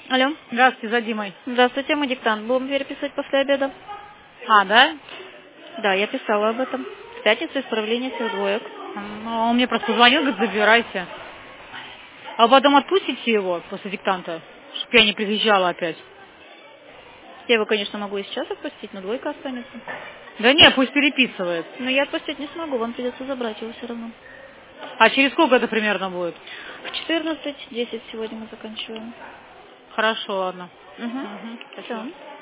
Алло. Здравствуйте, за Димой. Здравствуйте, мы диктант будем переписывать после обеда. А, да? Да, я писала об этом. В пятницу исправление всех двоек. Ну, он мне просто позвонил, говорит, забирайте. А потом отпустите его после диктанта, чтобы я не приезжала опять. Я его, конечно, могу и сейчас отпустить, но двойка останется. Да нет, пусть переписывает. Но я отпустить не смогу, вам придется забрать его все равно. А через сколько это примерно будет? В 14:10 сегодня мы заканчиваем. Хорошо, ладно. Угу. Угу, спасибо. Все.